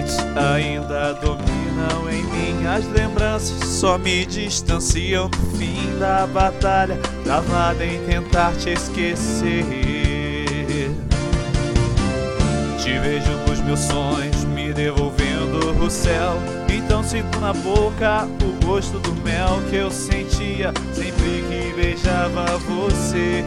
efeitos ainda dominam em mim. As lembranças só me distanciam do fim da batalha, travada em tentar te esquecer. Te vejo nos meus sonhos, me devolvendo o céu. Então sinto na boca o gosto do mel que eu sentia sempre que beijava você.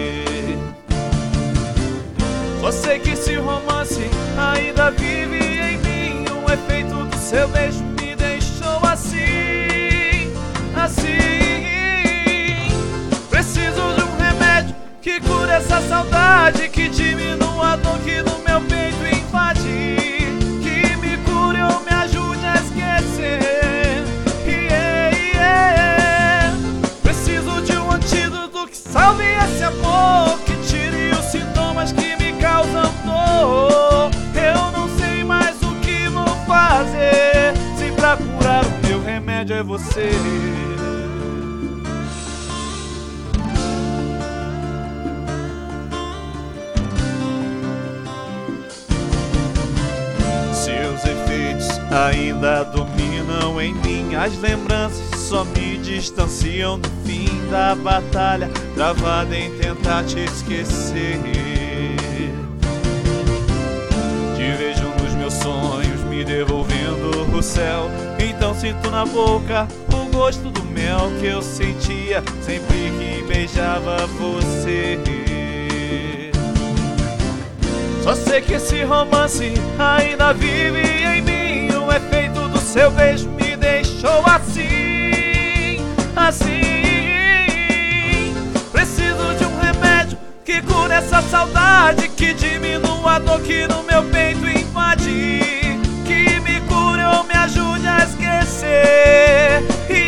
Só sei que esse romance ainda vive em mim. O efeito do seu beijo me deixou assim, assim. Preciso de um remédio que cure essa saudade, que diminua a dor que no meu peito invade, que me cure ou me ajude a esquecer. Preciso de um antídoto que salve esse amor, que tire os sintomas que me causam dor. Eu não sei mais o que vou fazer, se pra curar o meu remédio é você. Seus efeitos ainda dominam em mim. As lembranças só me distanciam do fim da batalha, travada em tentar te esquecer. Te vejo nos meus sonhos, me devolvendo o céu. Então sinto na boca o gosto do mel que eu sentia sempre que beijava você. Só sei que esse romance ainda vive em mim. O efeito do seu beijo me deixou assim, assim. Preciso de um remédio que cure essa saudade, que diminua a dor que no meu peito invade, que me cure ou me ajude a esquecer.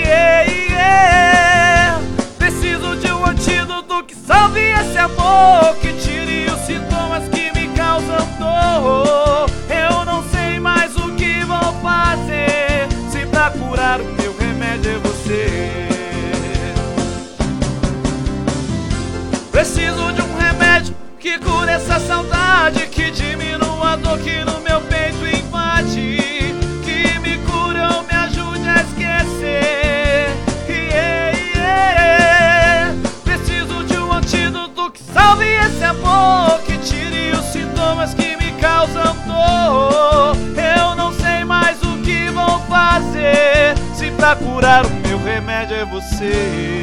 Preciso de um antídoto que salve esse amor, que tire os sintomas que me causam dor. Eu não sei mais o que vou fazer, se pra curar o meu remédio é você. Preciso de um remédio que cure essa saudade, que diminua a dor que no meu peito invade, que me cure ou me ajude a esquecer. Preciso de um antídoto que salve esse amor, que tire os sintomas que me causam dor. Eu não sei mais o que vou fazer, se pra curar o meu remédio é você.